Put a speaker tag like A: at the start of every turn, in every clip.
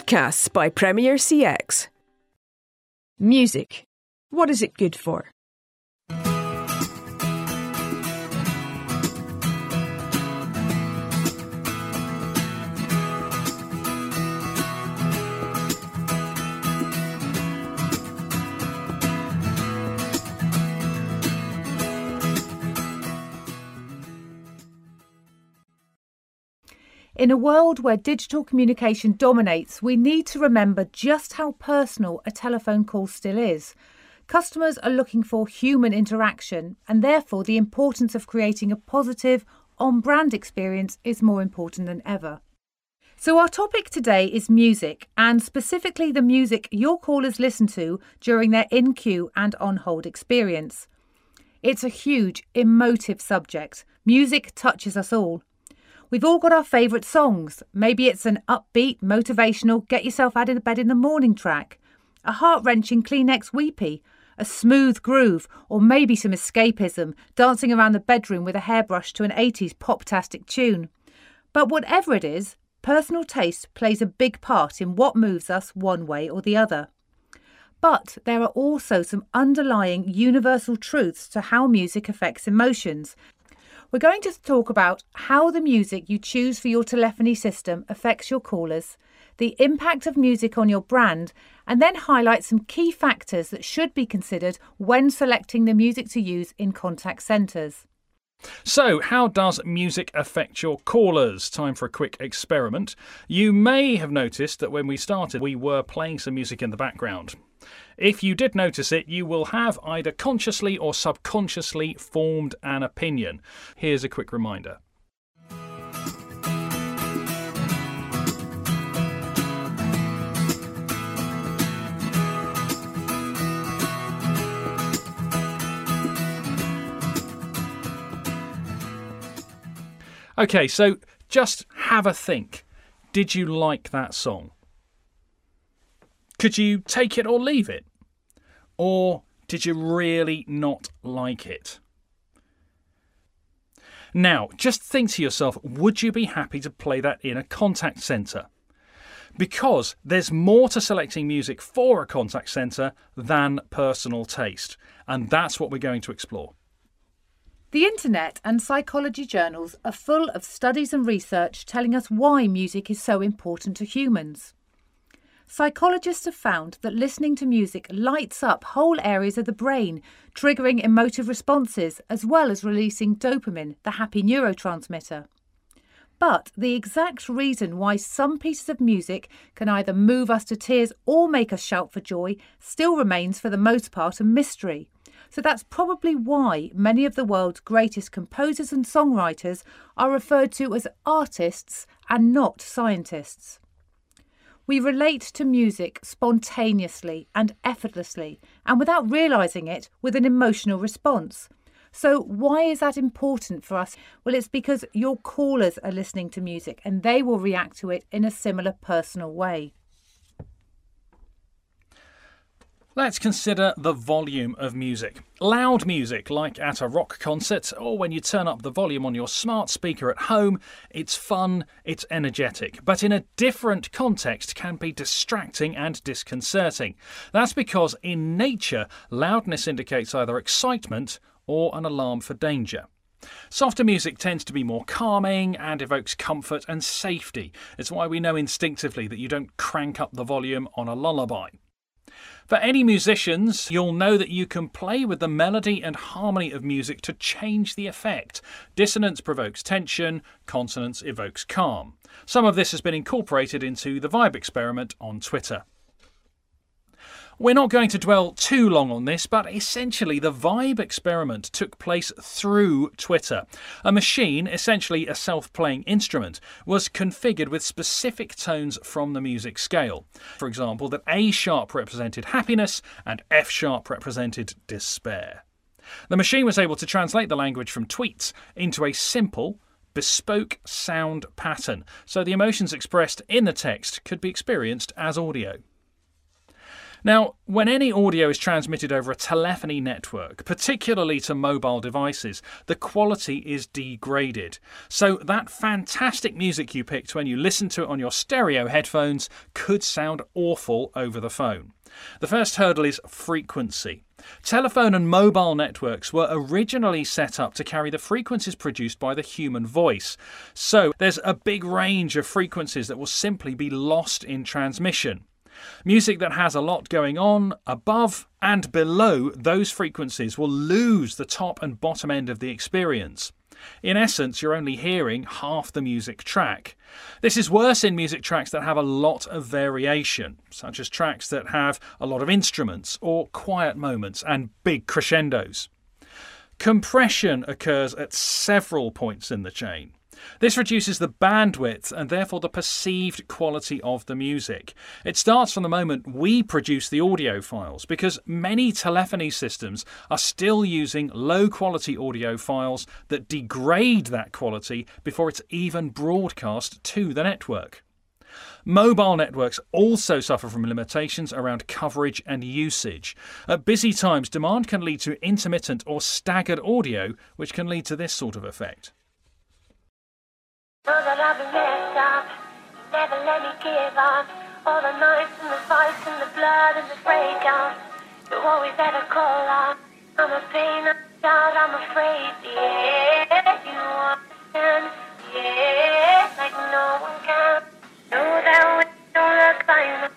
A: Podcasts by Premier CX. Music. What is it good for?
B: In a world where digital communication dominates, we need to remember just how personal a telephone call still is. Customers are looking for human interaction, and therefore the importance of creating a positive, on-brand experience is more important than ever. So our topic today is music, and specifically the music your callers listen to during their in-queue and on-hold experience. It's a huge, emotive subject. Music touches us all. We've all got our favourite songs. Maybe it's an upbeat, motivational, get yourself out of bed in the morning track, a heart-wrenching Kleenex weepy, a smooth groove, or maybe some escapism, dancing around the bedroom with a hairbrush to an 80s pop-tastic tune. But whatever it is, personal taste plays a big part in what moves us one way or the other. But there are also some underlying universal truths to how music affects emotions. We're going to talk about how the music you choose for your telephony system affects your callers, the impact of music on your brand, and then highlight some key factors that should be considered when selecting the music to use in contact centres.
C: So, how does music affect your callers? Time for a quick experiment. You may have noticed that when we started, we were playing some music in the background. If you did notice it, you will have either consciously or subconsciously formed an opinion. Here's a quick reminder. Okay, so just have a think. Did you like that song? Could you take it or leave it? Or did you really not like it? Now, just think to yourself, would you be happy to play that in a contact centre? Because there's more to selecting music for a contact centre than personal taste. And that's what we're going to explore.
B: The internet and psychology journals are full of studies and research telling us why music is so important to humans. Psychologists have found that listening to music lights up whole areas of the brain, triggering emotive responses as well as releasing dopamine, the happy neurotransmitter. But the exact reason why some pieces of music can either move us to tears or make us shout for joy still remains for the most part a mystery. So that's probably why many of the world's greatest composers and songwriters are referred to as artists and not scientists. We relate to music spontaneously and effortlessly, and without realising it, with an emotional response. So why is that important for us? Well, it's because your callers are listening to music and they will react to it in a similar personal way.
C: Let's consider the volume of music. Loud music, like at a rock concert, or when you turn up the volume on your smart speaker at home, it's fun, it's energetic, but in a different context can be distracting and disconcerting. That's because in nature, loudness indicates either excitement or an alarm for danger. Softer music tends to be more calming and evokes comfort and safety. It's why we know instinctively that you don't crank up the volume on a lullaby. For any musicians, you'll know that you can play with the melody and harmony of music to change the effect. Dissonance provokes tension, consonance evokes calm. Some of this has been incorporated into the Vibe experiment on Twitter. We're not going to dwell too long on this, but essentially the Vibe experiment took place through Twitter. A machine, essentially a self-playing instrument, was configured with specific tones from the music scale. For example, that A sharp represented happiness and F sharp represented despair. The machine was able to translate the language from tweets into a simple, bespoke sound pattern, so the emotions expressed in the text could be experienced as audio. Now, when any audio is transmitted over a telephony network, particularly to mobile devices, the quality is degraded. So that fantastic music you picked when you listen to it on your stereo headphones could sound awful over the phone. The first hurdle is frequency. Telephone and mobile networks were originally set up to carry the frequencies produced by the human voice. So there's a big range of frequencies that will simply be lost in transmission. Music that has a lot going on above and below those frequencies will lose the top and bottom end of the experience. In essence, you're only hearing half the music track. This is worse in music tracks that have a lot of variation, such as tracks that have a lot of instruments or quiet moments and big crescendos. Compression occurs at several points in the chain. This reduces the bandwidth and therefore the perceived quality of the music. It starts from the moment we produce the audio files, because many telephony systems are still using low-quality audio files that degrade that quality before it's even broadcast to the network. Mobile networks also suffer from limitations around coverage and usage. At busy times, demand can lead to intermittent or staggered audio, which can lead to this sort of effect.
D: Know that I've been messed up, never let me give up. All the nights and the fights and the blood and the breakdown, you're always there to call out. I'm a pain, I'm proud, I'm afraid, yeah. You understand, yeah, like no one can. Know that we don't look like.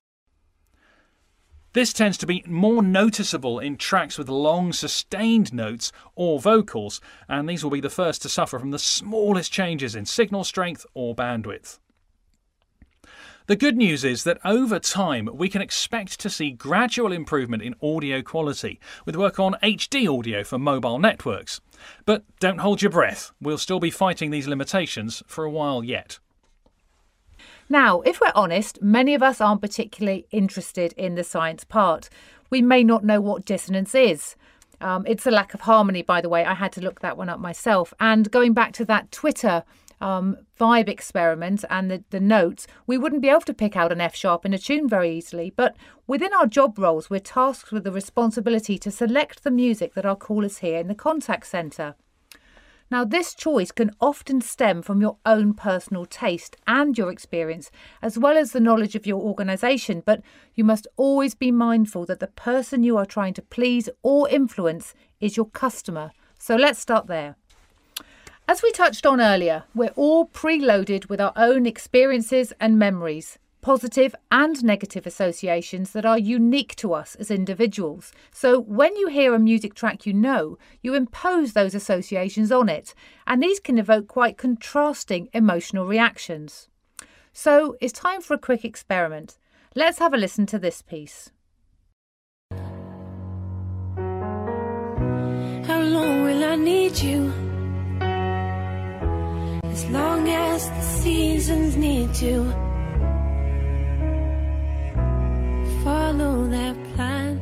C: This tends to be more noticeable in tracks with long sustained notes or vocals, and these will be the first to suffer from the smallest changes in signal strength or bandwidth. The good news is that over time we can expect to see gradual improvement in audio quality with work on HD audio for mobile networks. But don't hold your breath, we'll still be fighting these limitations for a while yet.
B: Now, if we're honest, many of us aren't particularly interested in the science part. We may not know what dissonance is. It's a lack of harmony, by the way. I had to look that one up myself. And going back to that Twitter vibe experiment and the notes, we wouldn't be able to pick out an F sharp in a tune very easily. But within our job roles, we're tasked with the responsibility to select the music that our callers hear in the contact centre. Now, this choice can often stem from your own personal taste and your experience, as well as the knowledge of your organisation, but you must always be mindful that the person you are trying to please or influence is your customer. So let's start there. As we touched on earlier, we're all preloaded with our own experiences and memories, positive and negative associations that are unique to us as individuals. So when you hear a music track you impose those associations on it, and these can evoke quite contrasting emotional reactions. So it's time for a quick experiment. Let's have a listen to this piece.
D: How long will I need you? As long as the seasons need to follow their plan.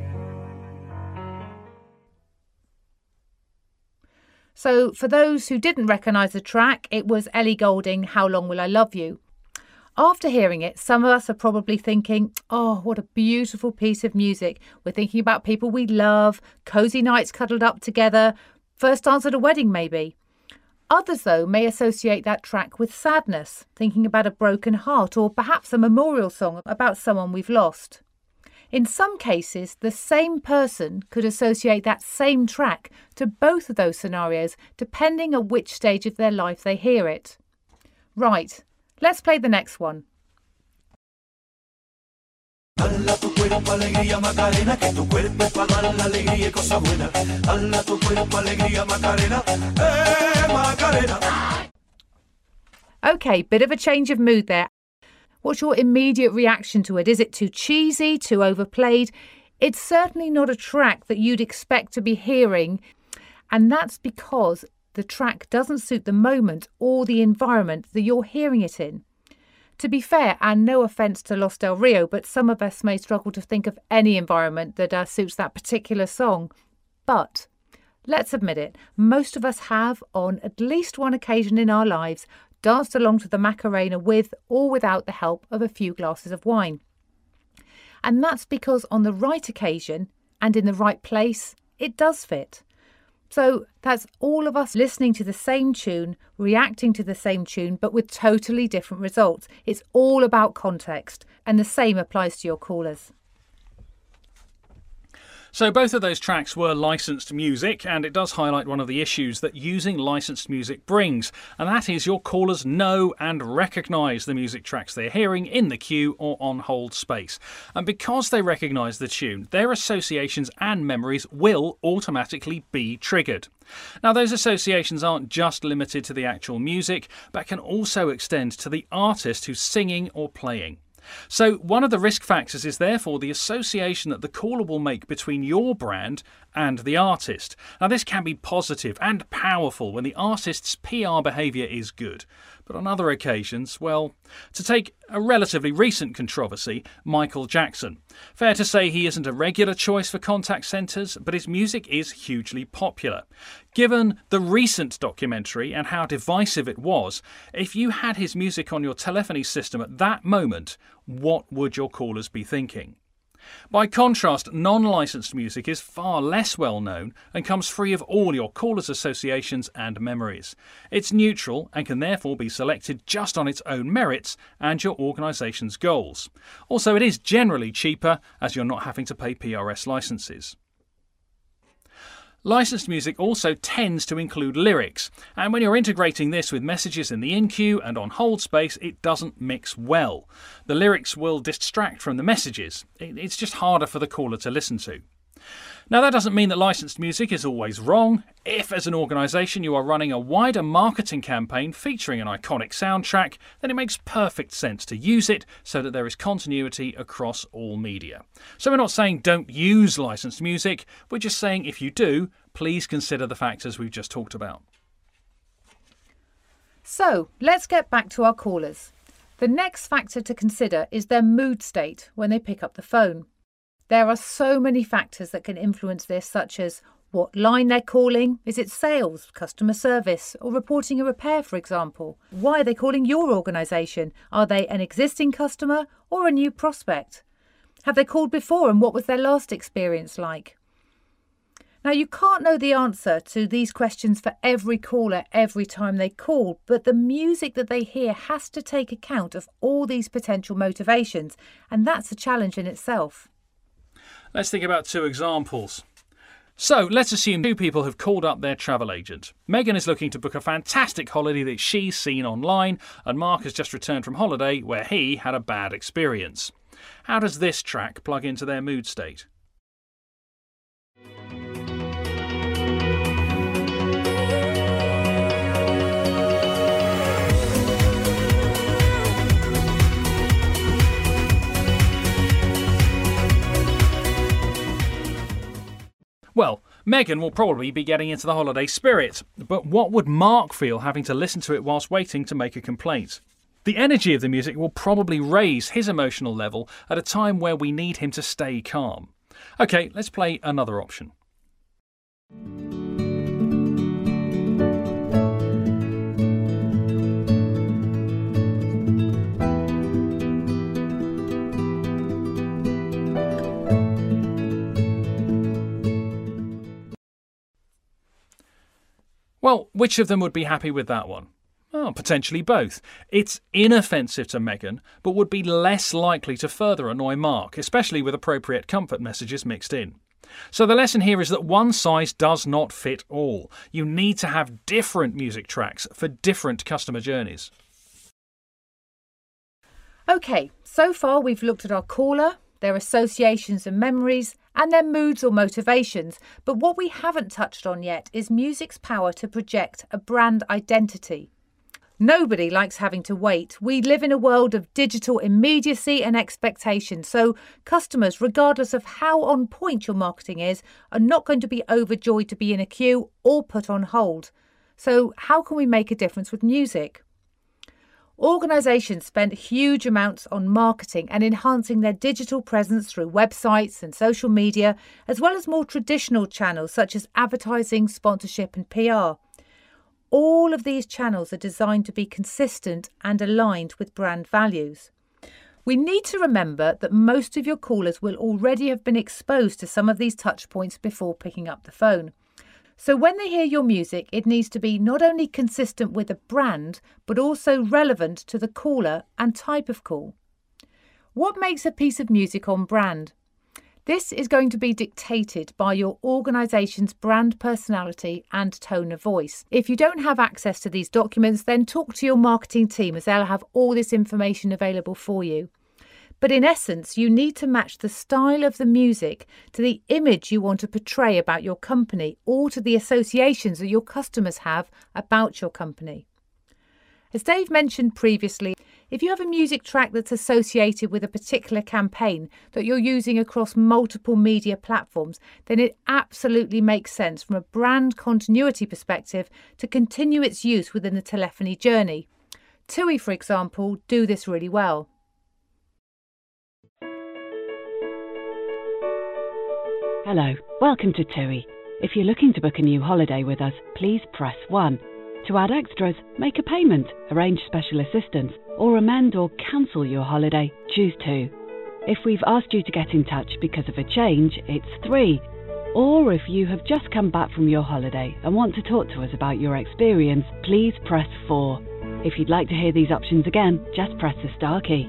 B: So for those who didn't recognise the track, it was Ellie Goulding, How Long Will I Love You? After hearing it, some of us are probably thinking, oh, what a beautiful piece of music. We're thinking about people we love, cosy nights cuddled up together, first dance at a wedding maybe. Others, though, may associate that track with sadness, thinking about a broken heart or perhaps a memorial song about someone we've lost. In some cases, the same person could associate that same track to both of those scenarios, depending on which stage of their life they hear it. Right, let's play the next one.
E: Dala tu cuerpo alegría Macarena, que tu cuerpo es para dar la alegría y cosa buena. Dala tu cuerpo alegría Macarena, Macarena.
B: OK, bit of a change of mood there. What's your immediate reaction to it? Is it too cheesy, too overplayed? It's certainly not a track that you'd expect to be hearing, and that's because the track doesn't suit the moment or the environment that you're hearing it in. To be fair, and no offence to Los Del Rio, but some of us may struggle to think of any environment that suits that particular song. But let's admit it, most of us have, on at least one occasion in our lives, danced along to the Macarena with or without the help of a few glasses of wine. And that's because on the right occasion and in the right place, it does fit. So that's all of us listening to the same tune, reacting to the same tune, but with totally different results. It's all about context, and the same applies to your callers.
C: So both of those tracks were licensed music, and it does highlight one of the issues that using licensed music brings, and that is your callers know and recognise the music tracks they're hearing in the queue or on hold space. And because they recognise the tune, their associations and memories will automatically be triggered. Now, those associations aren't just limited to the actual music, but can also extend to the artist who's singing or playing. So one of the risk factors is therefore the association that the caller will make between your brand and the artist. Now, this can be positive and powerful when the artist's PR behaviour is good. But on other occasions, well, to take a relatively recent controversy, Michael Jackson. Fair to say he isn't a regular choice for contact centres, but his music is hugely popular. Given the recent documentary and how divisive it was, if you had his music on your telephony system at that moment, what would your callers be thinking? By contrast, non-licensed music is far less well known and comes free of all your callers' associations and memories. It's neutral and can therefore be selected just on its own merits and your organisation's goals. Also, it is generally cheaper as you're not having to pay PRS licences. Licensed music also tends to include lyrics, and when you're integrating this with messages in the in-queue and on hold space, it doesn't mix well. The lyrics will distract from the messages. It's just harder for the caller to listen to. Now, that doesn't mean that licensed music is always wrong. If, as an organisation, you are running a wider marketing campaign featuring an iconic soundtrack, then it makes perfect sense to use it so that there is continuity across all media. So we're not saying don't use licensed music, we're just saying if you do, please consider the factors we've just talked about.
B: So, let's get back to our callers. The next factor to consider is their mood state when they pick up the phone. There are so many factors that can influence this, such as what line they're calling. Is it sales, customer service, or reporting a repair, for example? Why are they calling your organisation? Are they an existing customer or a new prospect? Have they called before, and what was their last experience like? Now, you can't know the answer to these questions for every caller every time they call, but the music that they hear has to take account of all these potential motivations, and that's a challenge in itself.
C: Let's think about two examples. So let's assume two people have called up their travel agent. Megan is looking to book a fantastic holiday that she's seen online, and Mark has just returned from holiday where he had a bad experience. How does this track plug into their mood state? Well, Megan will probably be getting into the holiday spirit, but what would Mark feel having to listen to it whilst waiting to make a complaint? The energy of the music will probably raise his emotional level at a time where we need him to stay calm. OK, let's play another option. Well, which of them would be happy with that one? Oh, potentially both. It's inoffensive to Megan, but would be less likely to further annoy Mark, especially with appropriate comfort messages mixed in. So the lesson here is that one size does not fit all. You need to have different music tracks for different customer journeys.
B: OK, so far we've looked at our caller, their associations and memories, and their moods or motivations. But what we haven't touched on yet is music's power to project a brand identity. Nobody likes having to wait. We live in a world of digital immediacy and expectation. So customers, regardless of how on point your marketing is, are not going to be overjoyed to be in a queue or put on hold. So how can we make a difference with music? Organisations spend huge amounts on marketing and enhancing their digital presence through websites and social media, as well as more traditional channels such as advertising, sponsorship and PR. All of these channels are designed to be consistent and aligned with brand values. We need to remember that most of your callers will already have been exposed to some of these touch points before picking up the phone. So when they hear your music, it needs to be not only consistent with the brand, but also relevant to the caller and type of call. What makes a piece of music on brand? This is going to be dictated by your organisation's brand personality and tone of voice. If you don't have access to these documents, then talk to your marketing team as they'll have all this information available for you. But in essence, you need to match the style of the music to the image you want to portray about your company or to the associations that your customers have about your company. As Dave mentioned previously, if you have a music track that's associated with a particular campaign that you're using across multiple media platforms, then it absolutely makes sense from a brand continuity perspective to continue its use within the telephony journey. TUI, for example, do this really well.
F: Hello, welcome to TUI. If you're looking to book a new holiday with us, please press 1. To add extras, make a payment, arrange special assistance, or amend or cancel your holiday, choose 2. If we've asked you to get in touch because of a change, it's 3. Or if you have just come back from your holiday and want to talk to us about your experience, please press 4. If you'd like to hear these options again, just press the star key.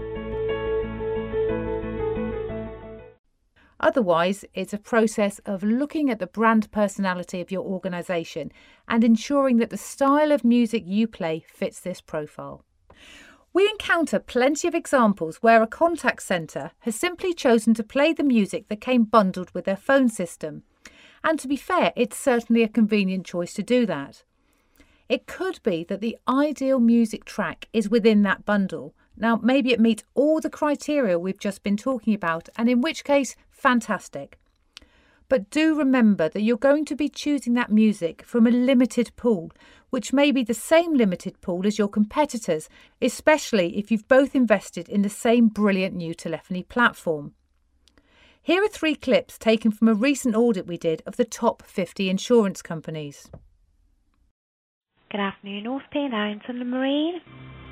B: Otherwise, it's a process of looking at the brand personality of your organisation and ensuring that the style of music you play fits this profile. We encounter plenty of examples where a contact centre has simply chosen to play the music that came bundled with their phone system. And to be fair, it's certainly a convenient choice to do that. It could be that the ideal music track is within that bundle. Now, maybe it meets all the criteria we've just been talking about, and in which case, fantastic. But do remember that you're going to be choosing that music from a limited pool, which may be the same limited pool as your competitors, especially if you've both invested in the same brilliant new telephony platform. Here are 3 clips taken from a recent audit we did of the top 50 insurance companies.
G: Good afternoon, North Pier Lounge on the Marine.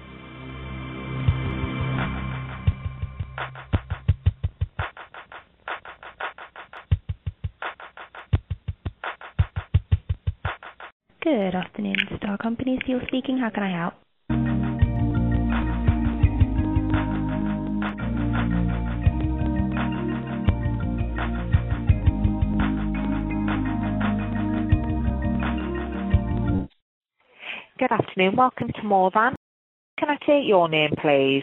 G: Good afternoon, Star Company. Steel speaking. How can I help?
H: Good afternoon. Welcome to Morvan. Can I take your name, please?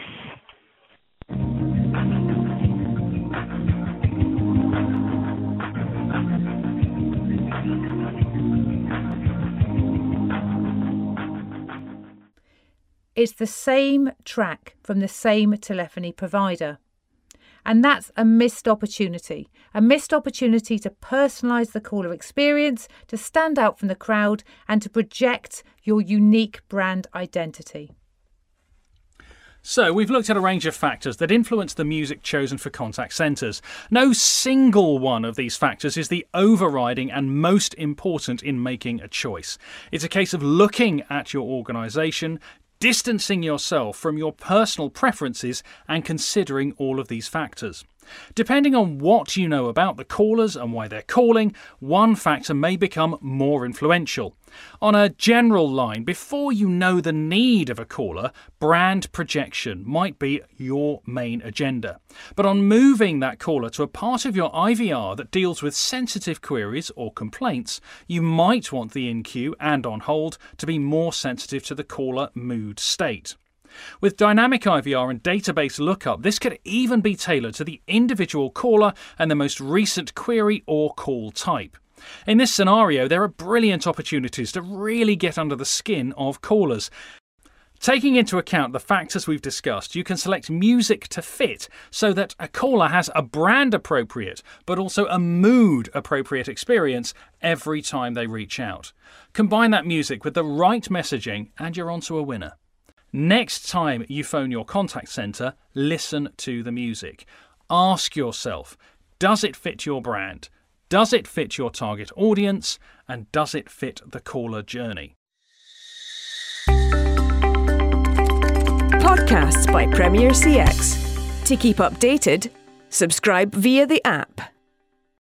B: It's the same track from the same telephony provider. And that's a missed opportunity to personalise the caller experience, to stand out from the crowd and to project your unique brand identity.
C: So, we've looked at a range of factors that influence the music chosen for contact centres. No single one of these factors is the overriding and most important in making a choice. It's a case of looking at your organisation, distancing yourself from your personal preferences and considering all of these factors. Depending on what you know about the callers and why they're calling, one factor may become more influential. On a general line, before you know the need of a caller, brand projection might be your main agenda. But on moving that caller to a part of your IVR that deals with sensitive queries or complaints, you might want the in-queue and on hold to be more sensitive to the caller mood state. With dynamic IVR and database lookup, this could even be tailored to the individual caller and the most recent query or call type. In this scenario, there are brilliant opportunities to really get under the skin of callers. Taking into account the factors we've discussed, you can select music to fit so that a caller has a brand appropriate but also a mood appropriate experience every time they reach out. Combine that music with the right messaging and you're onto a winner. Next time you phone your contact centre, listen to the music. Ask yourself, does it fit your brand? Does it fit your target audience? And does it fit the caller journey?
A: Podcasts by Premier CX. To keep updated, subscribe via the app.